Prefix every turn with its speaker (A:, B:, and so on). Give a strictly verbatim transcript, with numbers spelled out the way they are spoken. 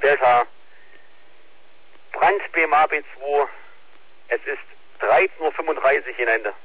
A: Delta, Brand B M A B zwei, es ist dreizehn Uhr fünfunddreißig in Ende.